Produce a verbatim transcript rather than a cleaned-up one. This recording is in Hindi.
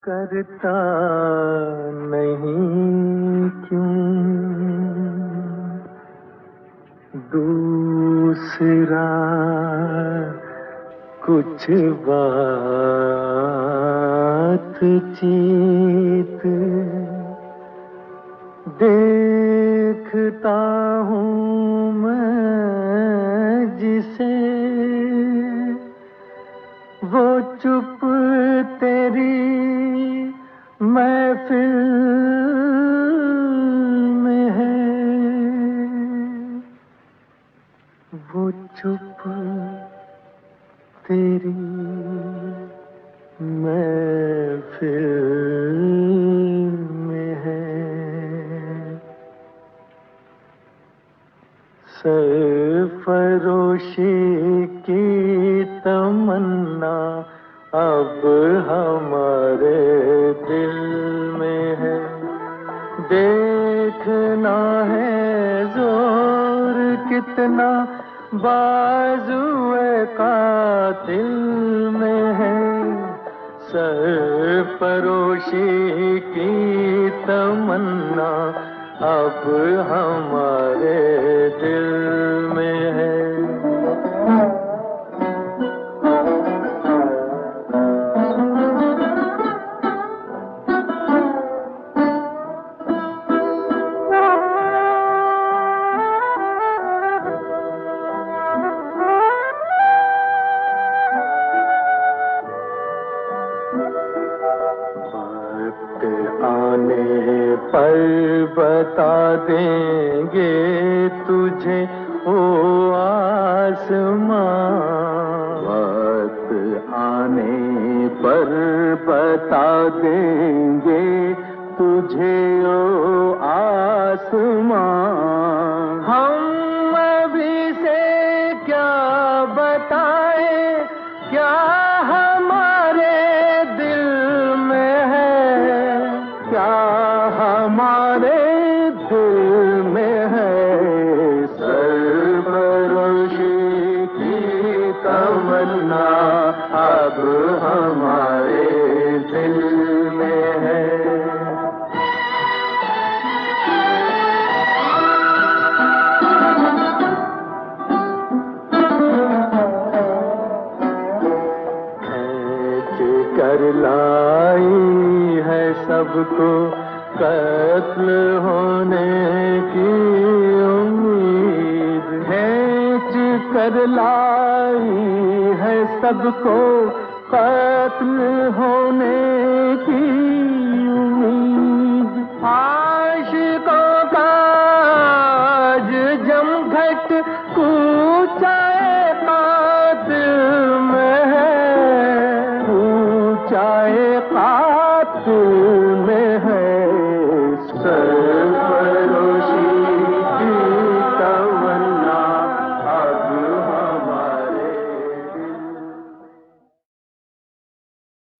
करता नहीं क्यों दूसरा कुछ बातचीत देखता हूँ मैं जिसे वो चुप तेरी महफिल में है, वो चुप तेरी महफिल में है। सरफरोशी की तमन्ना अब हमारे दिल में है, देखना है जोर कितना बाजुए कातिल में है। सरफरोशी की तमन्ना अब हमारे दिल में है। आने पर बता देंगे तुझे ओ आसमां, वक्त आने पर बता देंगे तुझे ओ आसमां। हम अभी से क्या बताएं, क्या हमारे दिल में है, क्या हमारे दिल में है। सरफरोशी की तमन्ना अब हमारे दिल में है। कर लाई है सबको कत्ल होने की उम्मीद, खींच कर लाई है सबको कत्ल होने की उम्मीद। आशिकों का आज जमघट कूचाए कातिल में है, कूचाए कातिल